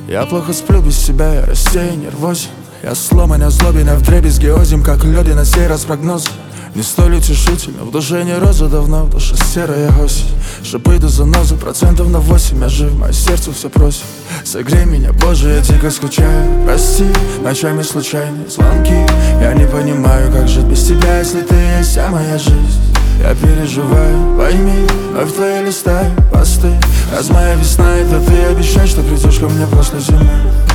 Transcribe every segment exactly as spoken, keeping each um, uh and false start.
Я плохо сплю без себя, я рассеян, нервозен. Я сломан, я злобен, я вдребезги озим, как люди на сей раз прогнозы. Не столь утешительно, в душе не роза давно, в душе серая осень. Шипы до занозы, процентов на восемь я жив, мое сердце все просит. Согрей меня, Боже, я дико скучаю. Прости, ночами случайные звонки. Я не понимаю, как жить без тебя, если ты есть вся моя жизнь. Я переживаю, пойми, вновь твои листаю посты. Раз моя весна, это ты обещай, что придешь ко мне после зимы.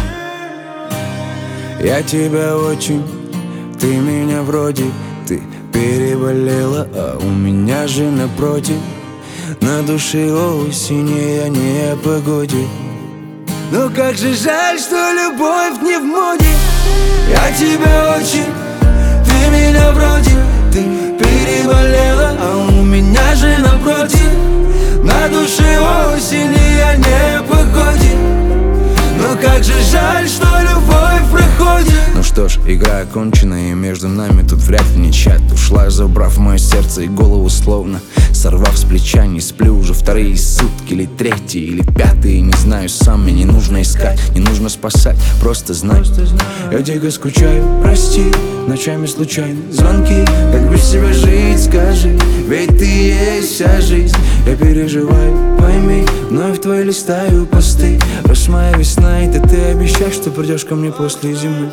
Я тебя очень, ты меня вроде. Ты переболела, а у меня же напротив. На душе осень, я не о погоде. Но как же жаль, что любовь не в моде. Я тебя очень, ты меня вроде. Ты переболела, а у меня же напротив. На душе осень, я не о погоде. Но как же жаль, что любовь проходит. Ну что ж, игра окончена, и между нами тут вряд ли не чат. Ушла, забрав мое сердце и голову, словно сорвав с плеча. Не сплю уже вторые сутки, или третьи, или пятые. Не знаю сам, мне не нужно искать, не нужно спасать, просто знай. Я дико скучаю, прости, ночами случайно звонки. Как без тебя жить, скажи, ведь ты есть вся жизнь. Я переживаю, пойми, вновь твои листаю посты. Раз моя весна, это ты обещай, что придешь ко мне после зимы.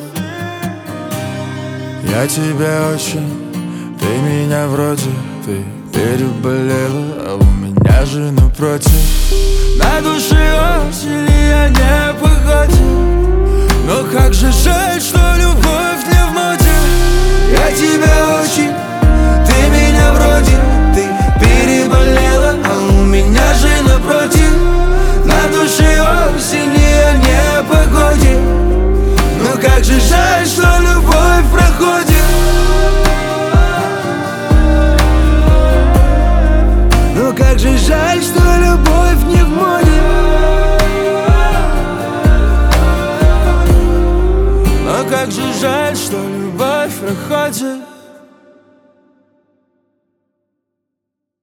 Я тебя очень, ты меня вроде. Ты переболела, а у меня же напротив. На душе осень, я не о погоде. Но как же жаль, что любовь не в моде. Я тебя очень, ты меня вроде. Ты переболела, а у меня же напротив. На душе осень, я не о погоде. Но как же жаль, что любовь проходит. Но как же жаль, что любовь не в моде. Но как же жаль, что любовь проходит.